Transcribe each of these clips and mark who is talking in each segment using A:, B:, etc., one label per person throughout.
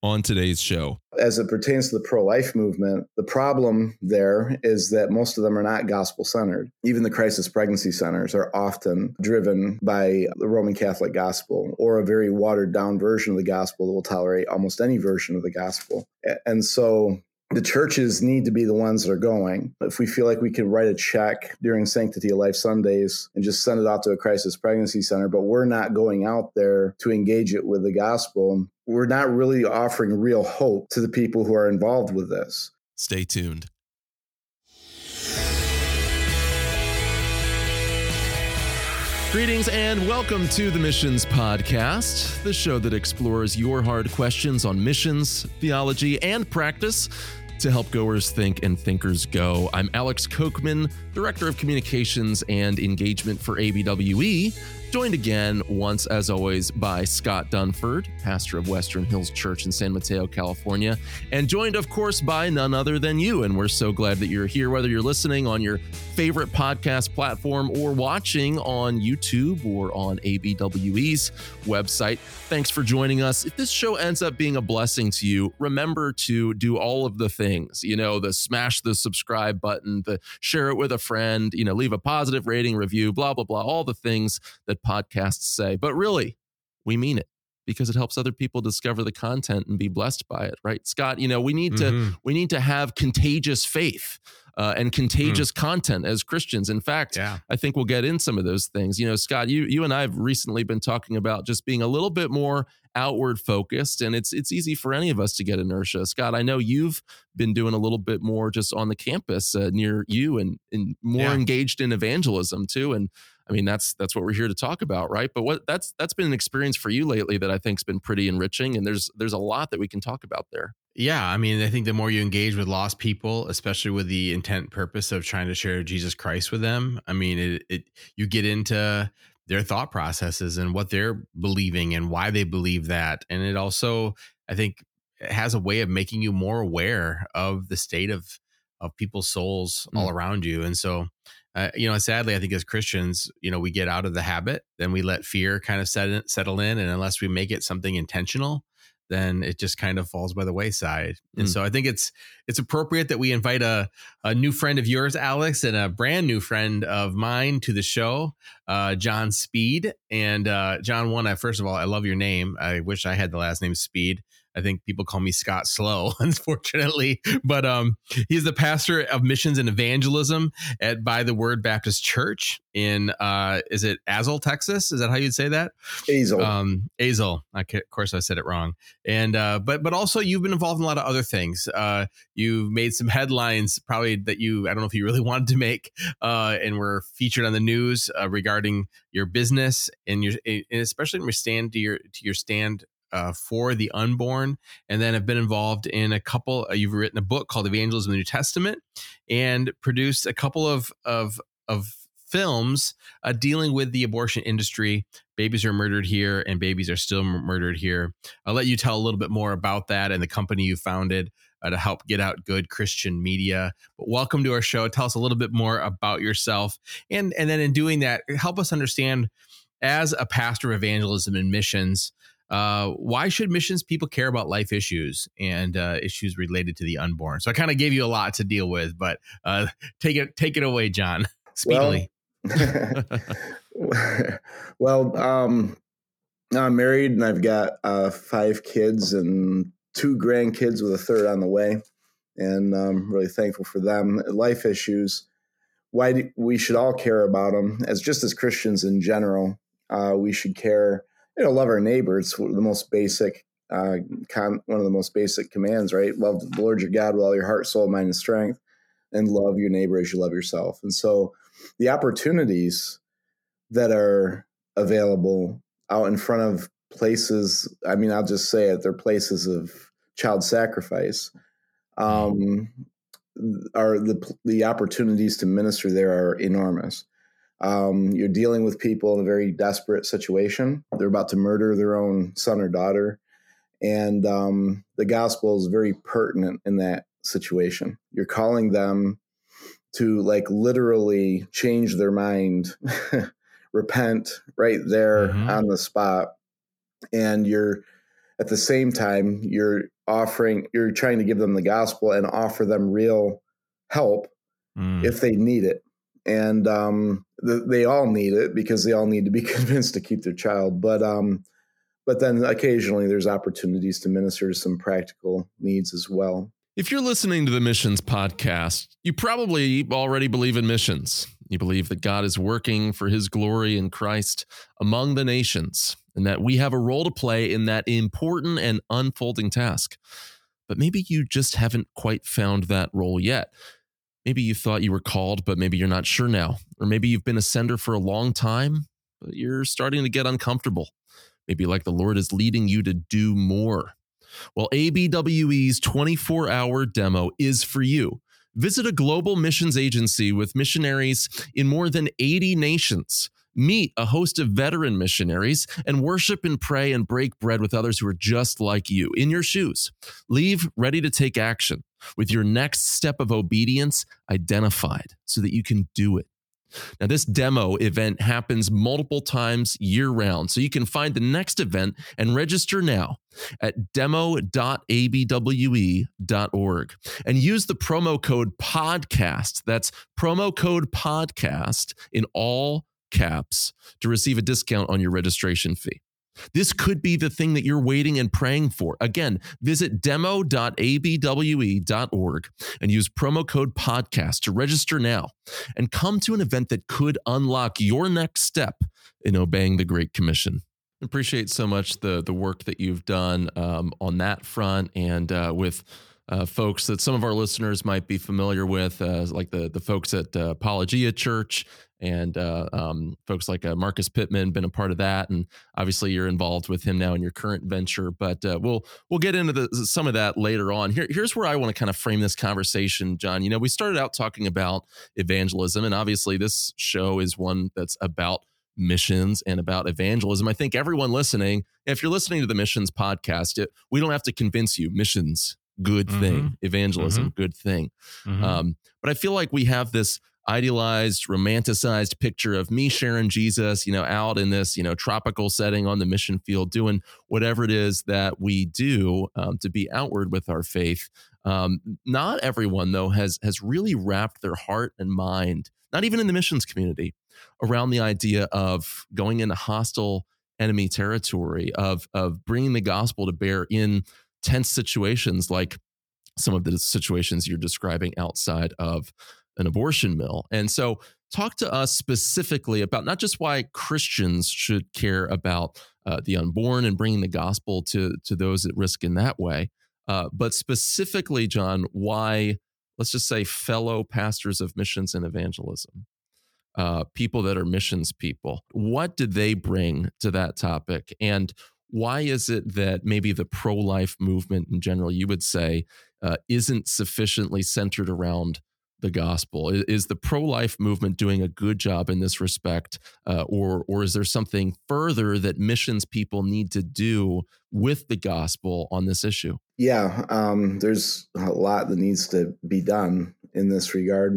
A: on today's show.
B: As it pertains to the pro-life movement, the problem there is that most of them are not gospel-centered. Even the crisis pregnancy centers are often driven by the Roman Catholic gospel or a very watered-down version of the gospel that will tolerate almost any version of the gospel. And so the churches need to be the ones that are going. If we feel like we can write a check during Sanctity of Life Sundays and just send it out to a crisis pregnancy center, but we're not going out there to engage it with the gospel, we're not really offering real hope to the people who are involved with this.
A: Stay tuned. Greetings and welcome to the Missions Podcast, the show that explores your hard questions on missions, theology, and practice to help goers think and thinkers go. I'm Alex Kochman, Director of Communications and Engagement for ABWE, joined again once as always by Scott Dunford, pastor of Western Hills Church in San Mateo, California, and joined of course by none other than you. And we're so glad that you're here, whether you're listening on your favorite podcast platform or watching on YouTube or on ABWE's website. Thanks for joining us. If this show ends up being a blessing to you, remember to do all of the things, the smash the subscribe button, the share it with a friend, leave a positive rating, review, blah, blah, blah, all the things that podcasts say. But really, we mean it because it helps other people discover the content and be blessed by it, right? Scott, we need to have contagious faith and contagious content as Christians. In fact, I think we'll get in some of those things. Scott, you and I have recently been talking about just being a little bit more outward focused, and it's easy for any of us to get inertia. Scott, I know you've been doing a little bit more just on the campus near you and more engaged in evangelism too. And I mean, that's what we're here to talk about, right? But that's been an experience for you lately that I think's been pretty enriching, and there's a lot that we can talk about there.
C: Yeah, I mean, I think the more you engage with lost people, especially with the intent and purpose of trying to share Jesus Christ with them, I mean, you get into their thought processes and what they're believing and why they believe that. And it also, I think, has a way of making you more aware of the state of people's souls all around you. And so, sadly, I think as Christians, we get out of the habit, then we let fear kind of settle in. And unless we make it something intentional, then it just kind of falls by the wayside. And so I think it's appropriate that we invite a new friend of yours, Alex, and a brand new friend of mine to the show, John Speed. And John, first of all, I love your name. I wish I had the last name Speed. I think people call me Scott Slow, unfortunately, but he's the pastor of missions and evangelism at By the Word Baptist Church in, is it Azle, Texas? Is that how you'd say that?
B: Azle.
C: Azle. Of course I said it wrong. And, but also you've been involved in a lot of other things. You've made some headlines probably that I don't know if you really wanted to make, and were featured on the news regarding your business and especially in stand to your stand for the unborn, and then have been involved in a couple. You've written a book called Evangelism in the New Testament, and produced a couple of films dealing with the abortion industry. Babies Are Murdered Here and Babies Are Still Murdered Here. I'll let you tell a little bit more about that and the company you founded to help get out good Christian media. But welcome to our show. Tell us a little bit more about yourself, and then in doing that, help us understand, as a pastor of evangelism and missions, why should missions people care about life issues and issues related to the unborn? So I kind of gave you a lot to deal with, but take it away, John, speedily.
B: Well, I'm married and I've got 5 kids and 2 grandkids with a third on the way. And I'm really thankful for them. Life issues, we should all care about them as Christians in general. We should care. Love our neighbor. It's the most basic, one of the most basic commands, right? Love the Lord your God with all your heart, soul, mind, and strength, and love your neighbor as you love yourself. And so the opportunities that are available out in front of places, I mean, I'll just say it, they're places of child sacrifice, are the opportunities to minister there are enormous. You're dealing with people in a very desperate situation. They're about to murder their own son or daughter. And the gospel is very pertinent in that situation. You're calling them to literally change their mind, repent right there on the spot. And at the same time, you're trying to give them the gospel and offer them real help if they need it. And they all need it because they all need to be convinced to keep their child. But then occasionally there's opportunities to minister to some practical needs as well.
A: If you're listening to the Missions Podcast, you probably already believe in missions. You believe that God is working for his glory in Christ among the nations, and that we have a role to play in that important and unfolding task. But maybe you just haven't quite found that role yet. Maybe you thought you were called, but maybe you're not sure now. Or maybe you've been a sender for a long time, but you're starting to get uncomfortable. Maybe like the Lord is leading you to do more. Well, ABWE's 24-hour demo is for you. Visit a global missions agency with missionaries in more than 80 nations. Meet a host of veteran missionaries and worship and pray and break bread with others who are just like you, in your shoes. Leave ready to take action with your next step of obedience identified so that you can do it. Now, this demo event happens multiple times year-round, so you can find the next event and register now at demo.abwe.org and use the promo code PODCAST. That's promo code PODCAST in all caps to receive a discount on your registration fee. This could be the thing that you're waiting and praying for. Again, visit demo.abwe.org and use promo code podcast to register now and come to an event that could unlock your next step in obeying the Great Commission. Appreciate so much the work that you've done on that front and with folks that some of our listeners might be familiar with, like the folks at Apologia Church and folks like Marcus Pittman, been a part of that. And obviously you're involved with him now in your current venture, but we'll get into some of that later on. Here's where I want to kind of frame this conversation, John. You know, we started out talking about evangelism, and obviously this show is one that's about missions and about evangelism. I think everyone listening, if you're listening to the Missions Podcast, we don't have to convince you missions, good thing, evangelism, good thing. But I feel like we have this idealized, romanticized picture of me sharing Jesus, you know, out in this, you know, tropical setting on the mission field, doing whatever it is that we do to be outward with our faith. Not everyone, though, has really wrapped their heart and mind, not even in the missions community, around the idea of going into hostile enemy territory, of bringing the gospel to bear in tense situations like some of the situations you're describing outside of an abortion mill. And so talk to us specifically about not just why Christians should care about the unborn and bringing the gospel to those at risk in that way, but specifically, John, why, let's just say, fellow pastors of missions and evangelism, people that are missions people, what do they bring to that topic? And why is it that maybe the pro-life movement in general, you would say, isn't sufficiently centered around the gospel? Is the pro-life movement doing a good job in this respect, or is there something further that missions people need to do with the gospel on this issue?
B: Yeah, there's a lot that needs to be done in this regard.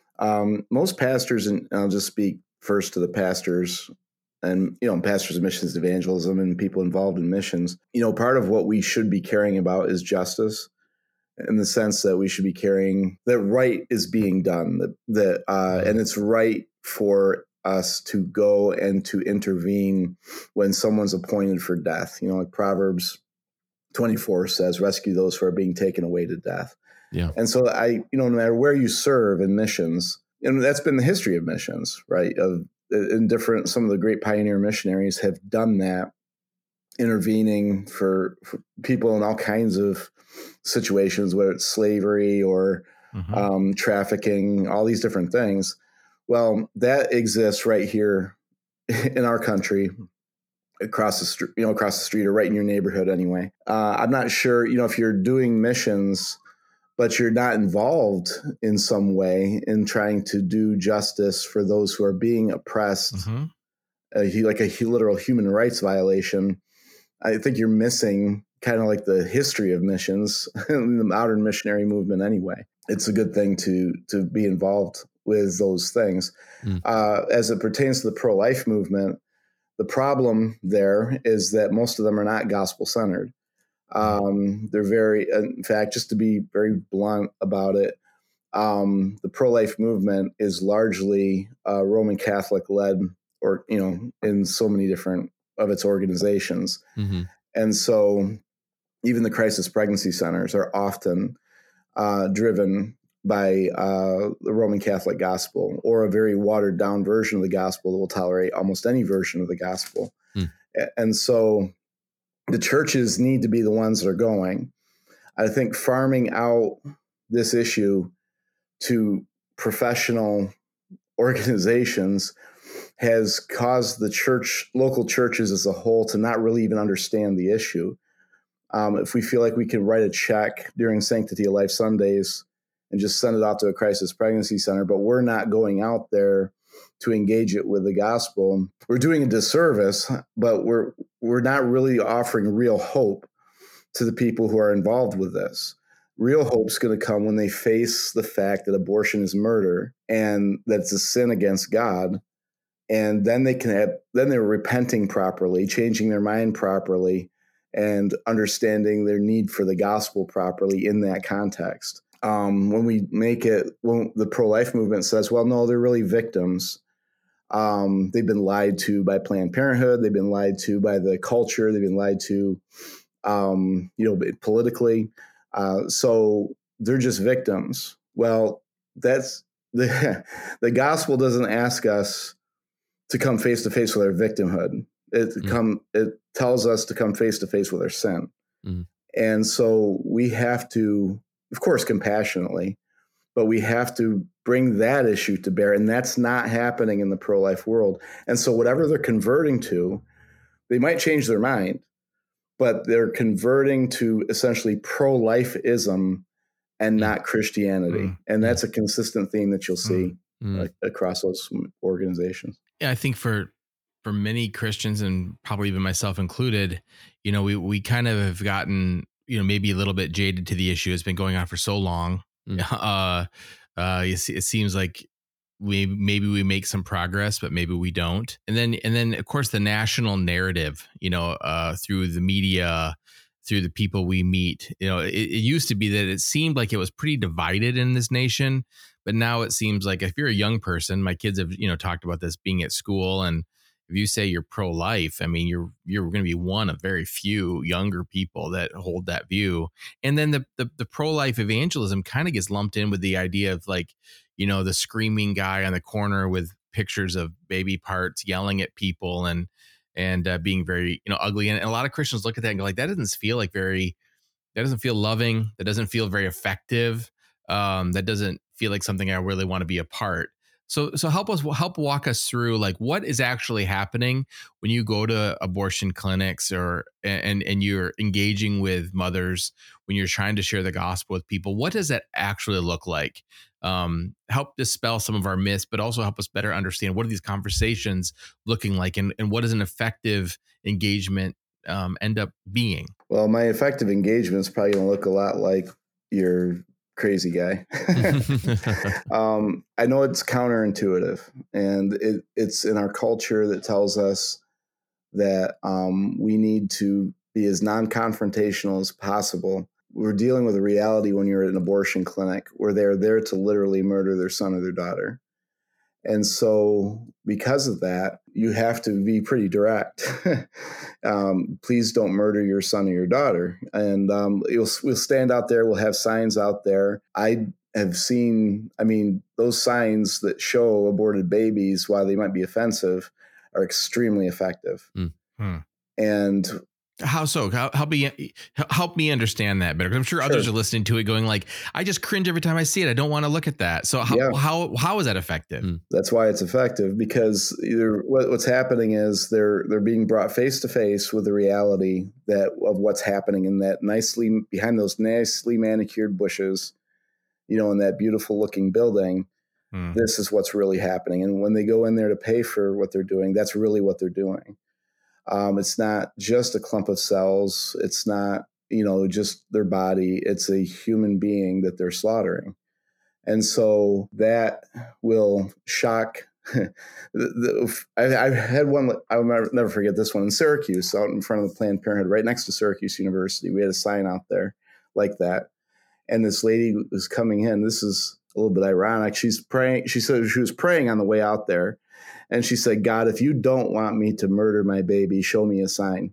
B: Most pastors, and I'll just speak first to the pastors and, you know, pastors of missions evangelism and people involved in missions, you know, part of what we should be caring about is justice, in the sense that we should be caring that right is being done, and it's right for us to go and to intervene when someone's appointed for death. You know, like Proverbs 24 says, rescue those who are being taken away to death.
A: Yeah.
B: And so no matter where you serve in missions, and that's been the history of missions, right? Some of the great pioneer missionaries have done that, intervening for people in all kinds of situations, whether it's slavery or trafficking, all these different things. Well, that exists right here in our country, across the street or right in your neighborhood anyway. I'm not sure, you know, if you're doing missions, but you're not involved in some way in trying to do justice for those who are being oppressed, like a literal human rights violation, I think you're missing kind of like the history of missions in the modern missionary movement anyway. It's a good thing to be involved with those things. As it pertains to the pro-life movement, the problem there is that most of them are not gospel-centered. They're very, in fact, just to be very blunt about it, the pro-life movement is largely Roman Catholic led, or, in so many different of its organizations.
A: Mm-hmm.
B: And so even the crisis pregnancy centers are often driven by the Roman Catholic gospel, or a very watered down version of the gospel that will tolerate almost any version of the gospel. And so the churches need to be the ones that are going. I think farming out this issue to professional organizations has caused the local churches as a whole, to not really even understand the issue. If we feel like we can write a check during Sanctity of Life Sundays and just send it out to a crisis pregnancy center, but we're not going out there to engage it with the gospel, we're doing a disservice, but we're not really offering real hope to the people who are involved with this. Real hope's going to come when they face the fact that abortion is murder and that's a sin against God. And then they're repenting properly, changing their mind properly, and understanding their need for the gospel properly in that context. When the pro-life movement says, well, no, they're really victims. They've been lied to by Planned Parenthood. They've been lied to by the culture. They've been lied to, politically. So they're just victims. Well, that's the gospel doesn't ask us to come face to face with our victimhood. It tells us to come face to face with our sin. Mm. And so we have to, of course, compassionately, but we have to bring that issue to bear. And that's not happening in the pro-life world. And so whatever they're converting to, they might change their mind, but they're converting to essentially pro-lifeism and not Christianity. And that's a consistent theme that you'll see across those organizations.
C: Yeah, I think for many Christians, and probably even myself included, we kind of have gotten, maybe a little bit jaded to the issue. It's been going on for so long. It seems like we make some progress, but maybe we don't. And then of course the national narrative, through the media, through the people we meet, it used to be that it seemed like it was pretty divided in this nation, but now it seems like if you're a young person, my kids have, talked about this being at school, and if you say you're pro-life, I mean, you're going to be one of very few younger people that hold that view. And then the pro-life evangelism kind of gets lumped in with the idea of like, the screaming guy on the corner with pictures of baby parts yelling at people and being very, ugly. And a lot of Christians look at that and go like, that doesn't feel loving. That doesn't feel very effective. That doesn't feel like something I really want to be a part. So help walk us through like what is actually happening when you go to abortion clinics and you're engaging with mothers, when you're trying to share the gospel with people. What does that actually look like? Help dispel some of our myths, but also help us better understand what are these conversations looking like, and what does an effective engagement end up being?
B: Well, my effective engagement is probably going to look a lot like your crazy guy. I know it's counterintuitive, and it's in our culture that tells us that we need to be as non-confrontational as possible. We're dealing with a reality when you're at an abortion clinic where they're there to literally murder their son or their daughter. And so because of that, you have to be pretty direct. Please don't murder your son or your daughter. And we'll stand out there. We'll have signs out there. I have seen, those signs that show aborted babies, while they might be offensive, are extremely effective. Mm-hmm. And
C: how so? Help me understand that better, because I'm sure others are listening to it going like, I just cringe every time I see it. I don't want to look at that. So how is that effective?
B: That's why it's effective, because what's happening is they're being brought face to face with the reality of what's happening in that behind those nicely manicured bushes, in that beautiful looking building. This is what's really happening. And when they go in there to pay for what they're doing, that's really what they're doing. It's not just a clump of cells. It's not, just their body. It's a human being that they're slaughtering. And so that will shock I had one, I'll never forget this one in Syracuse, out in front of the Planned Parenthood, right next to Syracuse University. We had a sign out there like that. And this lady was coming in. This is a little bit ironic. She's praying. She said she was praying on the way out there. And she said, God, if you don't want me to murder my baby, show me a sign.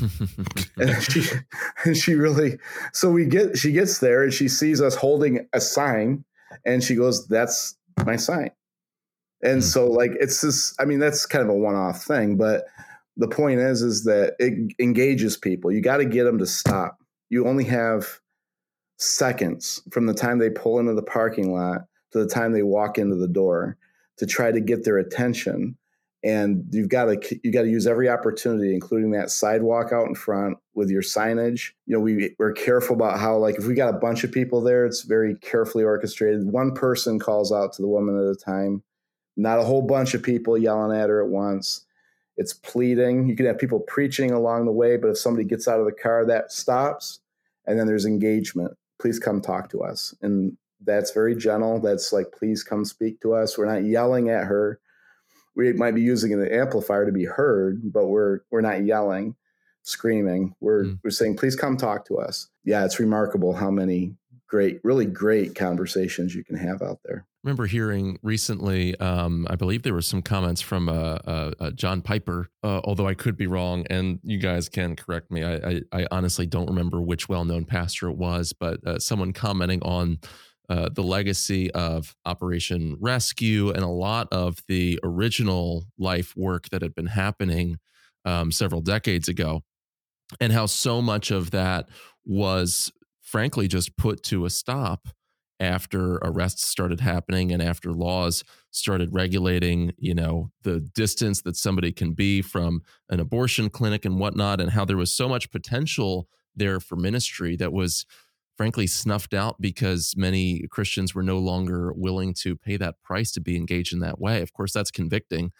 B: and she really, so she gets there and she sees us holding a sign and she goes, that's my sign. And so like, it's this, I mean, that's kind of a one-off thing, but the point is that it engages people. You got to get them to stop. You only have seconds from the time they pull into the parking lot to the time they walk into the door to try to get their attention. And you got to use every opportunity, including that sidewalk out in front with your signage. You know, we're careful about how, like, if we got a bunch of people there, it's very carefully orchestrated. One person calls out to the woman at a time, not a whole bunch of people yelling at her at once. It's pleading. You can have people preaching along the way, but if somebody gets out of the car, that stops. And then there's engagement. Please come talk to us. And that's very gentle. That's like, please come speak to us. We're not yelling at her. We might be using an amplifier to be heard, but we're not yelling, screaming. We're saying, please come talk to us. Yeah, it's remarkable how many really great conversations you can have out there.
A: I remember hearing recently, I believe there were some comments from John Piper, although I could be wrong, and you guys can correct me. I honestly don't remember which well-known pastor it was, but someone commenting on the legacy of Operation Rescue and a lot of the original life work that had been happening several decades ago, and how so much of that was frankly just put to a stop after arrests started happening and after laws started regulating, you know, the distance that somebody can be from an abortion clinic and whatnot, and how there was so much potential there for ministry that was frankly snuffed out because many Christians were no longer willing to pay that price to be engaged in that way. Of course, that's convicting.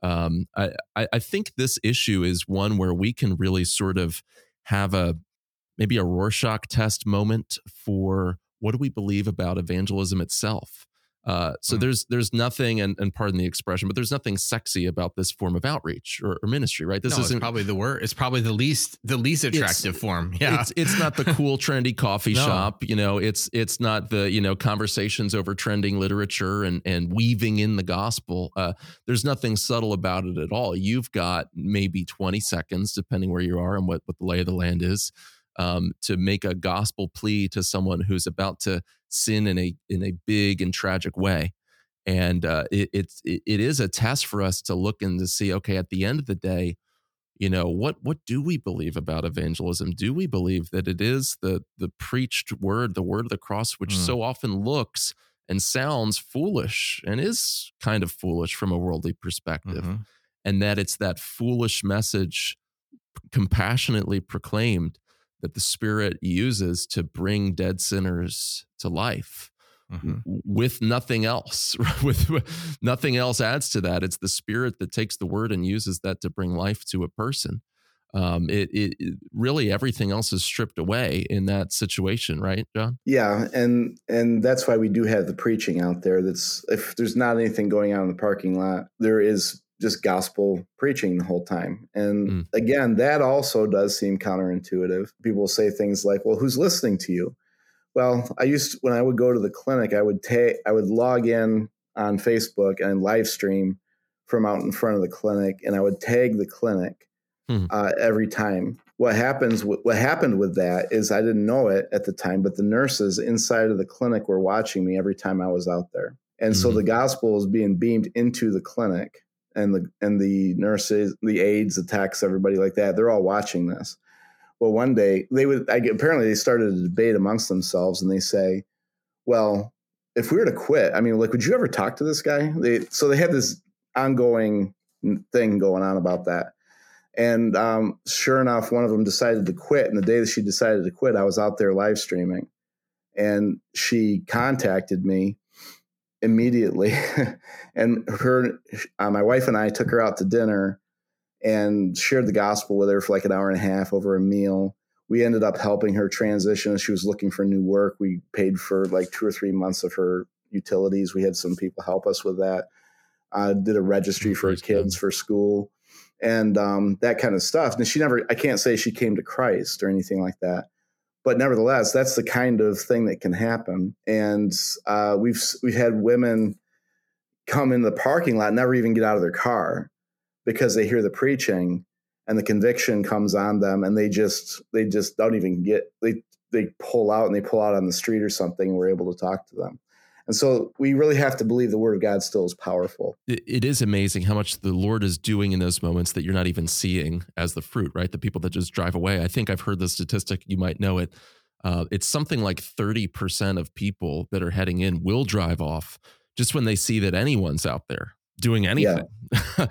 A: I think this issue is one where we can really sort of have maybe a Rorschach test moment for what do we believe about evangelism itself. There's nothing, and pardon the expression, but there's nothing sexy about this form of outreach or ministry, right? This isn't
C: it's probably the word. It's probably the least attractive form. Yeah,
A: it's not the cool, trendy coffee shop. You know, it's not the, you know, conversations over trending literature and weaving in the gospel. There's nothing subtle about it at all. You've got maybe 20 seconds, depending where you are and what the lay of the land is, to make a gospel plea to someone who's about to sin in a big and tragic way. And it is a test for us to look and to see, okay, at the end of the day, you know, what do we believe about evangelism? Do we believe that it is the preached word, the word of the cross, which so often looks and sounds foolish and is kind of foolish from a worldly perspective, and that it's that foolish message compassionately proclaimed that the Spirit uses to bring dead sinners to life, with nothing else. with nothing else adds to that. It's the Spirit that takes the word and uses that to bring life to a person. It really, everything else is stripped away in that situation, right, John?
B: Yeah, and that's why we do have the preaching out there. That's, if there's not anything going on in the parking lot, there is just gospel preaching the whole time. And again, that also does seem counterintuitive. People will say things like, well, who's listening to you? Well, when I would go to the clinic, I would log in on Facebook and live stream from out in front of the clinic, and I would tag the clinic every time. What happened with that is, I didn't know it at the time, but the nurses inside of the clinic were watching me every time I was out there. And so the gospel is being beamed into the clinic. And the nurses, the aides, the techs, everybody like that, they're all watching this. Well, one day apparently they started a debate amongst themselves, and they say, well, if we were to quit, I mean, like, would you ever talk to this guy? So they had this ongoing thing going on about that. And sure enough, one of them decided to quit. And the day that she decided to quit, I was out there live streaming, and she contacted me immediately. And my wife and I took her out to dinner and shared the gospel with her for like an hour and a half over a meal. We ended up helping her transition as she was looking for new work. We paid for like 2 or 3 months of her utilities. We had some people help us with that. did a registry for
A: Praise
B: kids
A: God.
B: for school, and that kind of stuff. And I can't say she came to Christ or anything like that, but nevertheless, that's the kind of thing that can happen. And we've had women come in the parking lot, never even get out of their car because they hear the preaching and the conviction comes on them, and they just don't even they pull out, and they pull out on the street or something, and we're able to talk to them. And so we really have to believe the word of God still is powerful.
A: It is amazing how much the Lord is doing in those moments that you're not even seeing as the fruit, right? The people that just drive away. I think I've heard the statistic, you might know it. It's something like 30% of people that are heading in will drive off just when they see that anyone's out there doing anything. Yeah.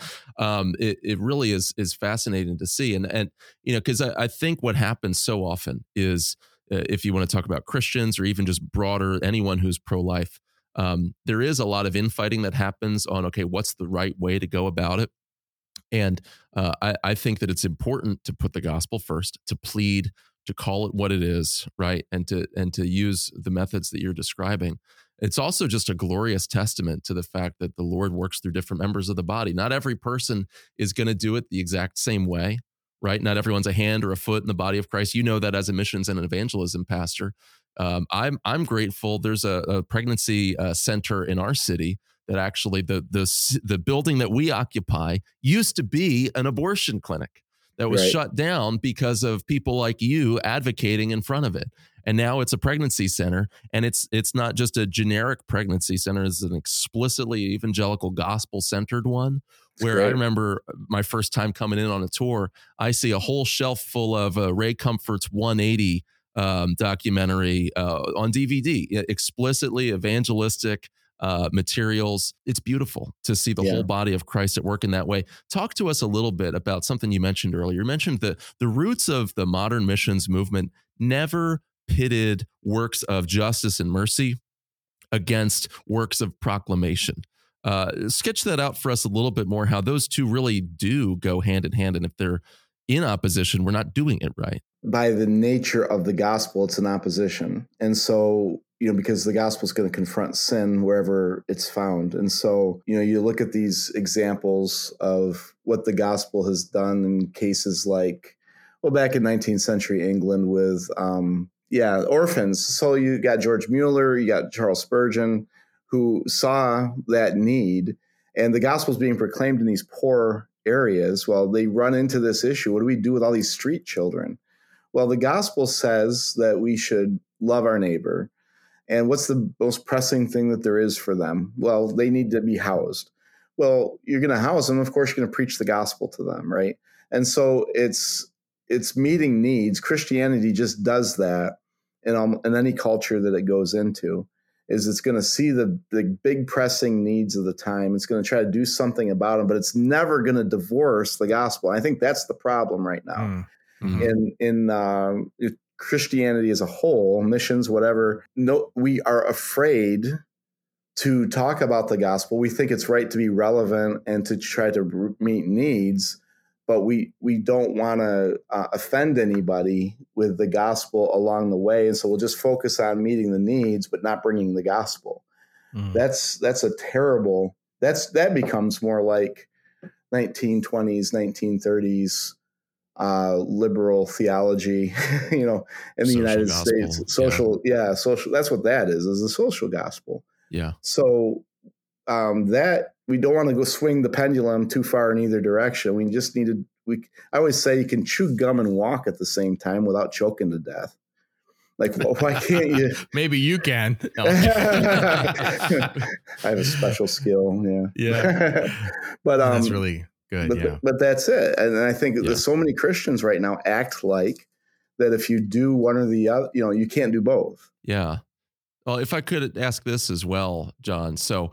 A: It really is fascinating to see. And because I think what happens so often is, if you want to talk about Christians or even just broader, anyone who's pro-life, there is a lot of infighting that happens on, okay, what's the right way to go about it? And I think that it's important to put the gospel first, to plead, to call it what it is, right? And to use the methods that you're describing. It's also just a glorious testament to the fact that the Lord works through different members of the body. Not every person is going to do it the exact same way, right? Not everyone's a hand or a foot in the body of Christ. You know that as a missions and an evangelism pastor. I'm grateful. There's a pregnancy center in our city that actually the building that we occupy used to be an abortion clinic that was shut down because of people like you advocating in front of it. And now it's a pregnancy center, and it's not just a generic pregnancy center. It's an explicitly evangelical gospel-centered one, where I remember my first time coming in on a tour, I see a whole shelf full of Ray Comfort's 180 documentary on DVD, explicitly evangelistic materials. It's beautiful to see the whole body of Christ at work in that way. Talk to us a little bit about something you mentioned earlier. You mentioned that the roots of the modern missions movement never pitted works of justice and mercy against works of proclamation. Sketch that out for us a little bit more, how those two really do go hand in hand. And if they're in opposition, we're not doing it right.
B: By the nature of the gospel, it's an opposition. And so, because the gospel is going to confront sin wherever it's found. And so, you look at these examples of what the gospel has done in cases like, back in 19th century England with, orphans. So you got George Mueller, you got Charles Spurgeon, who saw that need, and the gospel is being proclaimed in these poor areas. Well, they run into this issue. What do we do with all these street children? Well, the gospel says that we should love our neighbor. And what's the most pressing thing that there is for them? Well, they need to be housed. Well, you're going to house them. Of course, you're going to preach the gospel to them, right? And so it's meeting needs. Christianity just does that in any culture that it goes into. Is it's going to see the big pressing needs of the time. It's going to try to do something about them, but it's never going to divorce the gospel. I think that's the problem right now. Mm-hmm. In Christianity as a whole, missions, whatever, we are afraid to talk about the gospel. We think it's right to be relevant and to try to meet needs, but we don't want to offend anybody with the gospel along the way. And so we'll just focus on meeting the needs, but not bringing the gospel. Mm. That's a terrible, that becomes more like 1920s, 1930s liberal theology, in the social United gospel. States, social. That's what that is a social gospel.
A: Yeah.
B: So that we don't want to go swing the pendulum too far in either direction. We just need to, I always say you can chew gum and walk at the same time without choking to death. Like, why can't you?
C: Maybe you can. No.
B: I have a special skill.
A: Yeah.
B: But
C: that's really good.
B: But that's it. And I think that so many Christians right now act like that if you do one or the other, you can't do both.
A: Yeah. Well, if I could ask this as well, John. So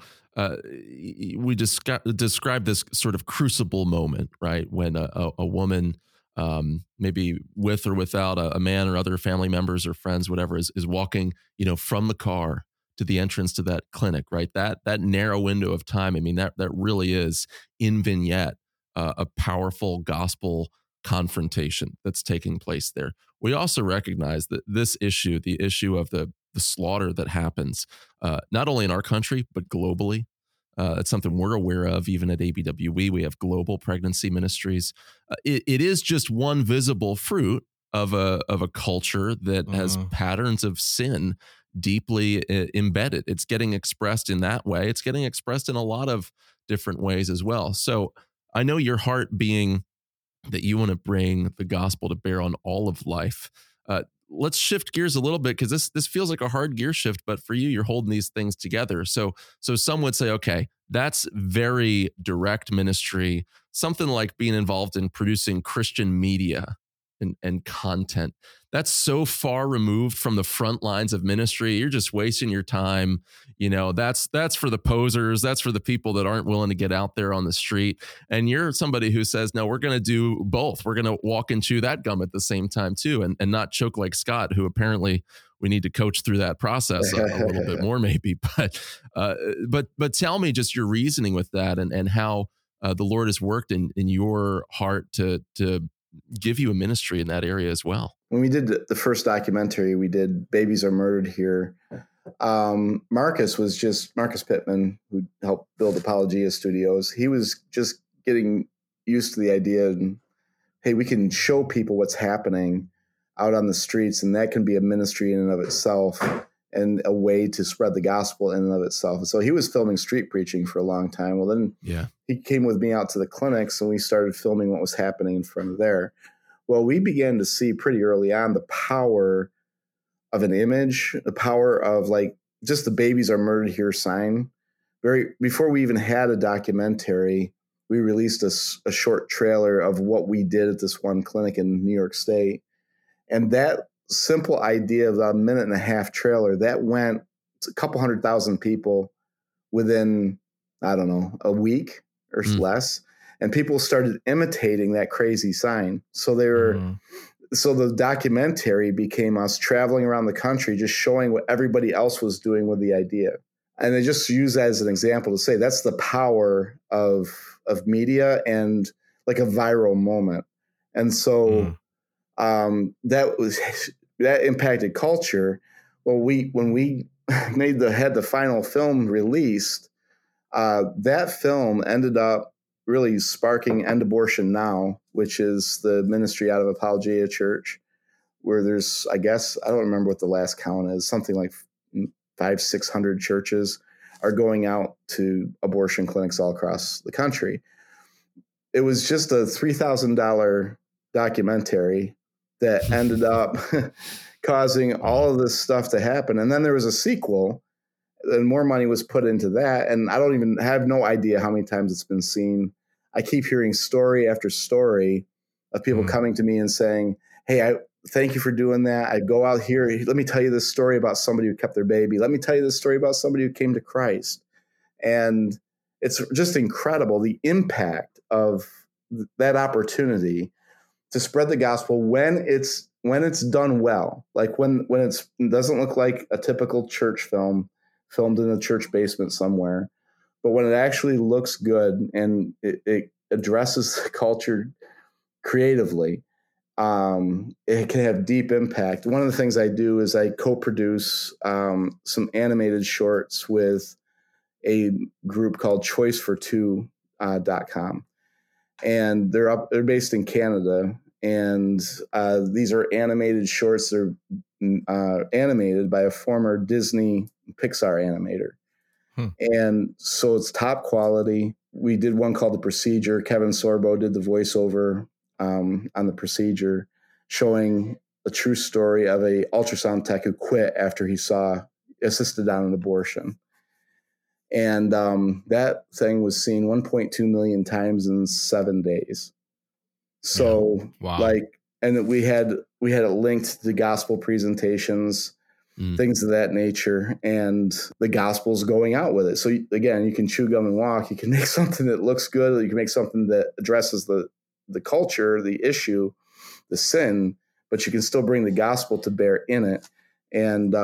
A: we describe this sort of crucible moment, right? When a woman, maybe with or without a man or other family members or friends, whatever, is walking, from the car to the entrance to that clinic, right? That narrow window of time. I mean, that really is in vignette a powerful gospel confrontation that's taking place there. We also recognize that this issue, the issue of the slaughter that happens, not only in our country, but globally, It's something we're aware of, even at ABWE. We have global pregnancy ministries. It is just one visible fruit of a culture that has patterns of sin deeply embedded. It's getting expressed in that way. It's getting expressed in a lot of different ways as well. So I know your heart being that you want to bring the gospel to bear on all of life. Let's shift gears a little bit, because this feels like a hard gear shift, but for you, you're holding these things together. So some would say, okay, that's very direct ministry, something like being involved in producing Christian media and content. That's so far removed from the front lines of ministry. You're just wasting your time. That's for the posers. That's for the people that aren't willing to get out there on the street. And you're somebody who says, no, we're going to do both. We're going to walk and chew that gum at the same time too, and not choke like Scott, who apparently we need to coach through that process a little bit more maybe. But tell me just your reasoning with that, and how the Lord has worked in your heart to give you a ministry in that area as well.
B: When we did the first documentary, we did Babies Are Murdered Here. Marcus Pittman, who helped build Apologia Studios. He was just getting used to the idea, and hey, we can show people what's happening out on the streets, and that can be a ministry in and of itself, and a way to spread the gospel in and of itself. And so he was filming street preaching for a long time. Well, then he came with me out to the clinics, and we started filming what was happening in front of there. Well, we began to see pretty early on the power of an image, the power of like just the Babies Are Murdered Here sign. Before we even had a documentary, we released a short trailer of what we did at this one clinic in New York State. And that simple idea of a 1.5-minute trailer that went to a couple 100,000 people within, I don't know, a week or less. And people started imitating that crazy sign. So so the documentary became us traveling around the country, just showing what everybody else was doing with the idea. And I just use that as an example to say that's the power of media and like a viral moment. And so that impacted culture. Well, when we had the final film released, that film ended up really sparking End Abortion Now, which is the ministry out of Apologia Church, where there's, I guess, I don't remember what the last count is, something like 500-600 churches are going out to abortion clinics all across the country. It was just a $3,000 documentary that ended up causing all of this stuff to happen. And then there was a sequel, and more money was put into that. And I have no idea how many times it's been seen. I keep hearing story after story of people coming to me and saying, hey, I thank you for doing that. I go out here. Let me tell you this story about somebody who kept their baby. Let me tell you this story about somebody who came to Christ. And it's just incredible, the impact of that opportunity to spread the gospel when it's done well, like when it doesn't look like a typical church film filmed in a church basement somewhere, but when it actually looks good and it addresses the culture creatively, it can have deep impact. One of the things I do is I co-produce some animated shorts with a group called choicefor2.com. And they're based in Canada. And these are animated shorts. They're animated by a former Disney Pixar animator. And so it's top quality. We did one called The Procedure. Kevin Sorbo did the voiceover on The Procedure, showing a true story of a ultrasound tech who quit after he saw assisted on an abortion. And that thing was seen 1.2 million times in 7 days. So and we had it linked to gospel presentations, things of that nature, and the gospel's going out with it. So again, you can chew gum and walk. You can make something that looks good. You can make something that addresses the culture, the issue, the sin, but you can still bring the gospel to bear in it. And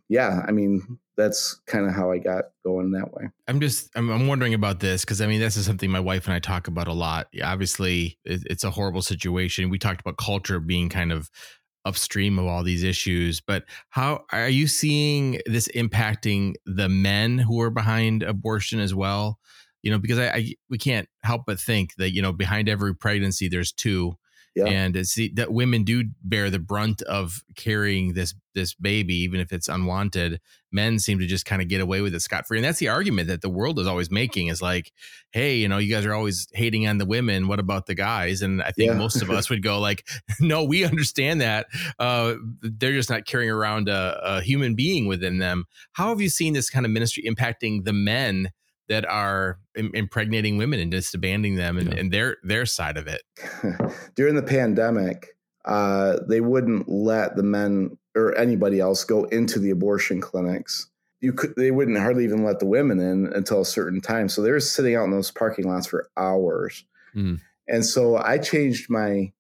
B: that's kind of how I got going that way.
C: I'm wondering about this, because this is something my wife and I talk about a lot. Obviously, it's a horrible situation. We talked about culture being kind of upstream of all these issues. But how are you seeing this impacting the men who are behind abortion as well? Because we can't help but think that, behind every pregnancy, there's two.
B: Yeah.
C: And that women do bear the brunt of carrying this baby, even if it's unwanted. Men seem to just kind of get away with it scot-free. And that's the argument that the world is always making, is like, hey, you guys are always hating on the women. What about the guys? And I think most of us would go like, no, we understand that. They're just not carrying around a human being within them. How have you seen this kind of ministry impacting the men that are impregnating women and just abandoning them and their side of it?
B: During the pandemic, they wouldn't let the men or anybody else go into the abortion clinics. They wouldn't hardly even let the women in until a certain time. So they were sitting out in those parking lots for hours. Mm. And so I changed my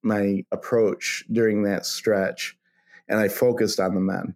B: approach during that stretch, and I focused on the men.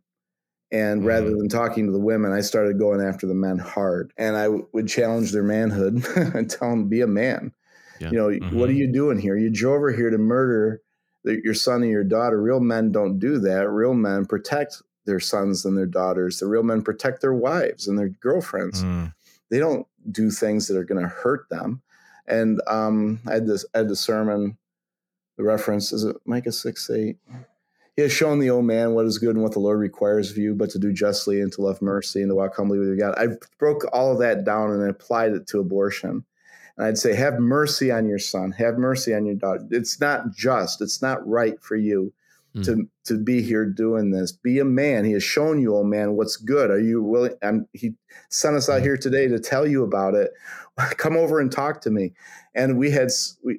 B: And rather than talking to the women, I started going after the men hard. And I would challenge their manhood and tell them, be a man. Yeah. What are you doing here? You drove over here to murder your son and your daughter. Real men don't do that. Real men protect their sons and their daughters. The real men protect their wives and their girlfriends. They don't do things that are going to hurt them. And I had the sermon, the reference, is it Micah 6:8? He has shown the old man what is good and what the Lord requires of you, but to do justly and to love mercy and to walk humbly with your God. I broke all of that down and applied it to abortion. And I'd say, have mercy on your son. Have mercy on your daughter. It's not just. It's not right for you to be here doing this. Be a man. He has shown you, old man, what's good. Are you willing? He sent us out here today to tell you about it. Come over and talk to me. And we had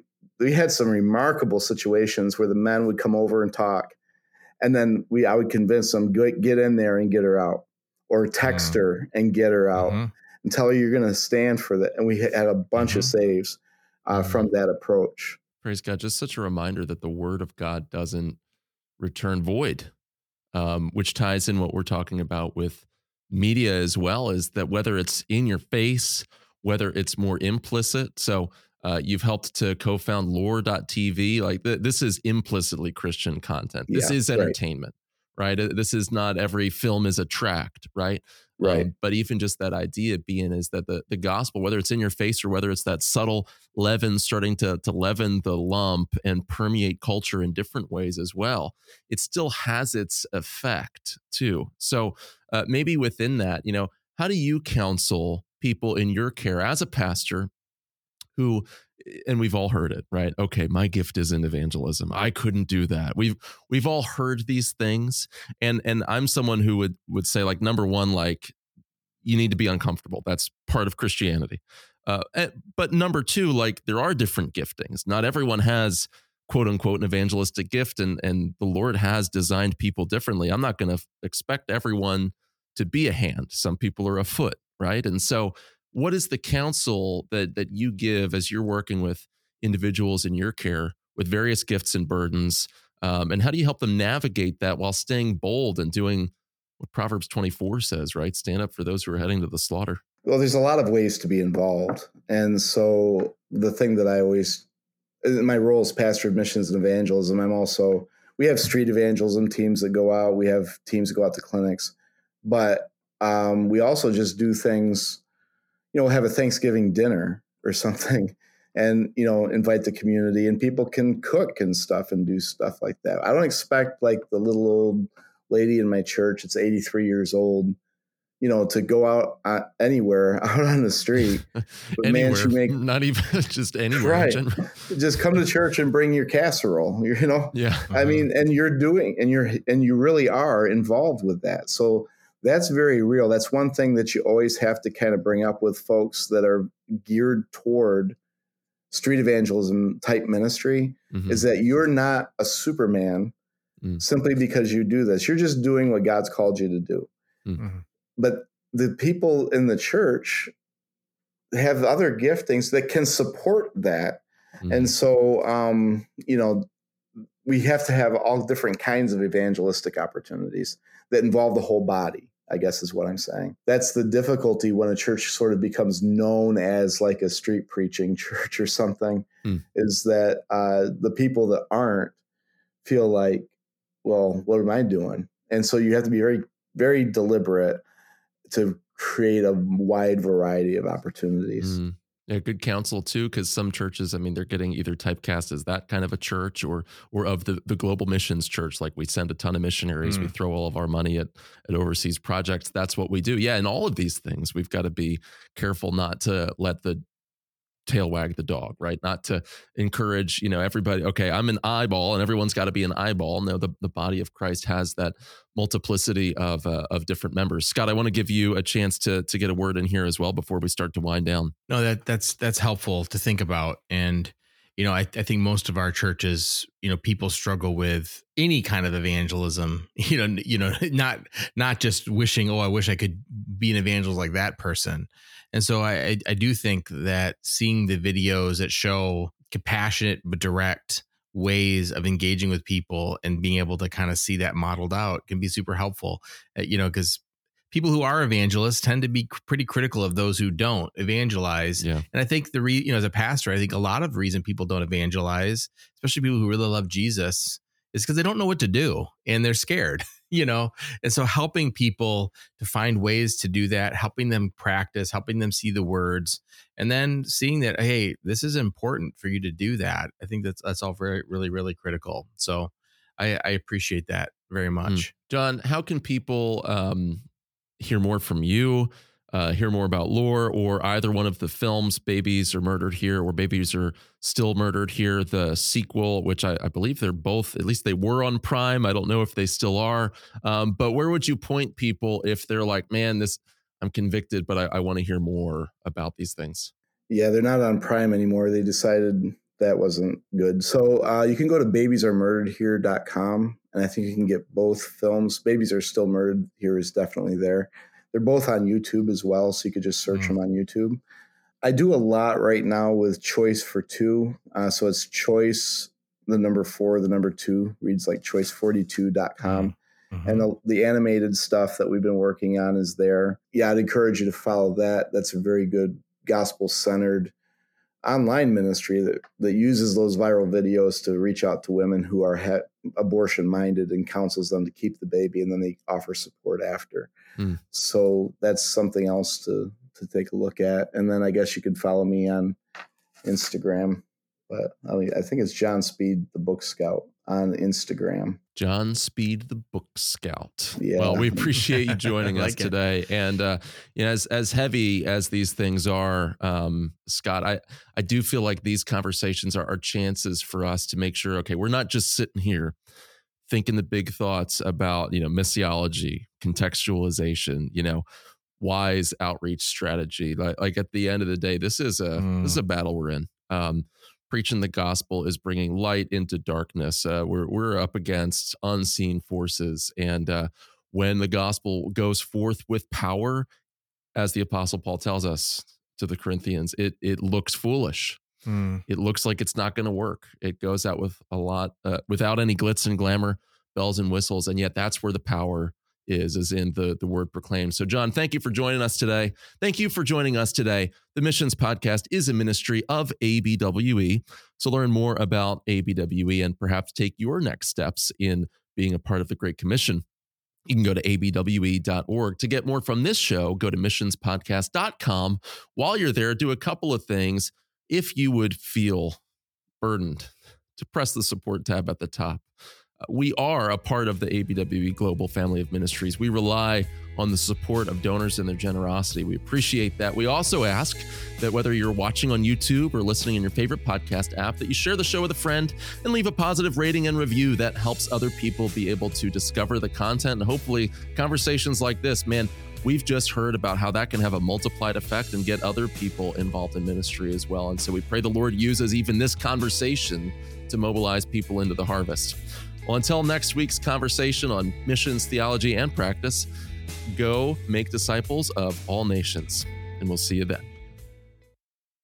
B: some remarkable situations where the men would come over and talk. And then I would convince them, get in there and get her out, or text her and get her out and tell her you're going to stand for that. And we had a bunch of saves from that approach.
A: Praise God. Just such a reminder that the word of God doesn't return void, which ties in what we're talking about with media as well, is that whether it's in your face, whether it's more implicit. So you've helped to co-found Lore.tv. Like this is implicitly Christian content. This is entertainment, right? This is not every film is a tract, right?
B: Right.
A: But even just that idea being is that the gospel, whether it's in your face or whether it's that subtle leaven starting to leaven the lump and permeate culture in different ways as well, it still has its effect too. So maybe within that, how do you counsel people in your care as a pastor who, and we've all heard it, right? Okay, my gift is in evangelism. I couldn't do that. We've all heard these things, and I'm someone who would say, like, number one, like, you need to be uncomfortable. That's part of Christianity. But number two, like, there are different giftings. Not everyone has quote unquote an evangelistic gift, and the Lord has designed people differently. I'm not going to expect everyone to be a hand. Some people are a foot, right? And so what is the counsel that you give as you're working with individuals in your care with various gifts and burdens? And how do you help them navigate that while staying bold and doing what Proverbs 24 says, right? Stand up for those who are heading to the slaughter.
B: Well, there's a lot of ways to be involved. And so the thing that I always, in my role as pastor of missions and evangelism, we have street evangelism teams that go out. We have teams that go out to clinics. But we also just do things, have a Thanksgiving dinner or something and, invite the community, and people can cook and stuff and do stuff like that. I don't expect like the little old lady in my church, it's 83 years old, to go out anywhere out on the street. But
A: anywhere, man, not even just anywhere.
B: Right. Just come to church and bring your casserole, Yeah. I mean, and you're doing, and you really are involved with that. So that's very real. That's one thing that you always have to kind of bring up with folks that are geared toward street evangelism type ministry, is that you're not a Superman simply because you do this. You're just doing what God's called you to do. But the people in the church have other giftings that can support that. And so, we have to have all different kinds of evangelistic opportunities that involve the whole body, I guess is what I'm saying. That's the difficulty when a church sort of becomes known as like a street preaching church or something, is that the people that aren't feel like well, what am I doing? And so you have to be very, very deliberate to create a wide variety of opportunities.
A: Yeah, good counsel too, because some churches, I mean, they're getting either typecast as that kind of a church or of the global missions church. Like we send a ton of missionaries, we throw all of our money at overseas projects. That's what we do. Yeah, and all of these things, we've got to be careful not to let the tail wag the dog, right? Not to encourage, everybody, okay, I'm an eyeball and everyone's got to be an eyeball. No, the body of Christ has that multiplicity of different members. Scott, I want to give you a chance to get a word in here as well before we start to wind down.
C: No, that's helpful to think about. And, I think most of our churches, people struggle with any kind of evangelism, not just wishing, I wish I could be an evangelist like that person. And so I do think that seeing the videos that show compassionate but direct ways of engaging with people and being able to kind of see that modeled out can be super helpful, because people who are evangelists tend to be pretty critical of those who don't evangelize.
A: Yeah.
C: And I think as a pastor, I think a lot of the reason people don't evangelize, especially people who really love Jesus, is because they don't know what to do and they're scared. And so helping people to find ways to do that, helping them practice, helping them see the words, and then seeing that, hey, this is important for you to do that. I think that's all very, really, really critical. So I appreciate that very much.
A: John, how can people hear more from you, hear more about Lore, or either one of the films, Babies Are Murdered Here or Babies Are Still Murdered Here, the sequel, which I believe they're both, at least they were on Prime. I don't know if they still are. But where would you point people if they're like, man, I'm convicted, but I want to hear more about these things?
B: Yeah, they're not on Prime anymore. They decided that wasn't good. So you can go to babiesaremurderedhere.com, and I think you can get both films. Babies Are Still Murdered Here is definitely there. They're both on YouTube as well, so you could just search them on YouTube. I do a lot right now with Choice for Two. So it's Choice, the number 4, the number 2, reads like choice42.com. And the animated stuff that we've been working on is there. Yeah, I'd encourage you to follow that. That's a very good gospel-centered online ministry that uses those viral videos to reach out to women who are abortion-minded and counsels them to keep the baby, and then they offer support after. So that's something else to take a look at. And then I guess you could follow me on Instagram. But I think it's John Speed, the Book Scout, on Instagram.
A: John Speed, the Book Scout.
B: Yeah.
A: Well, we appreciate you joining us today. And as heavy as these things are, Scott, I do feel like these conversations are chances for us to make sure, okay, we're not just sitting here thinking the big thoughts about, missiology, contextualization, wise outreach strategy. Like at the end of the day, this is a battle we're in. Preaching the gospel is bringing light into darkness. We're up against unseen forces. And when the gospel goes forth with power, as the Apostle Paul tells us to the Corinthians, it looks foolish. It looks like it's not going to work. It goes out with a lot, without any glitz and glamour, bells and whistles. And yet that's where the power is in the word proclaimed. So John, thank you for joining us today. Thank you for joining us today. The Missions Podcast is a ministry of ABWE. So learn more about ABWE and perhaps take your next steps in being a part of the Great Commission. You can go to abwe.org. To get more from this show, go to missionspodcast.com. While you're there, do a couple of things. If you would feel burdened to press the support tab at the top. We are a part of the ABWE Global Family of Ministries. We rely on the support of donors and their generosity. We appreciate that. We also ask that whether you're watching on YouTube or listening in your favorite podcast app, that you share the show with a friend and leave a positive rating and review. That helps other people be able to discover the content and hopefully conversations like this. Man, we've just heard about how that can have a multiplied effect and get other people involved in ministry as well. And so we pray the Lord uses even this conversation to mobilize people into the harvest. Well, until next week's conversation on missions, theology, and practice, go make disciples of all nations, and we'll see you then.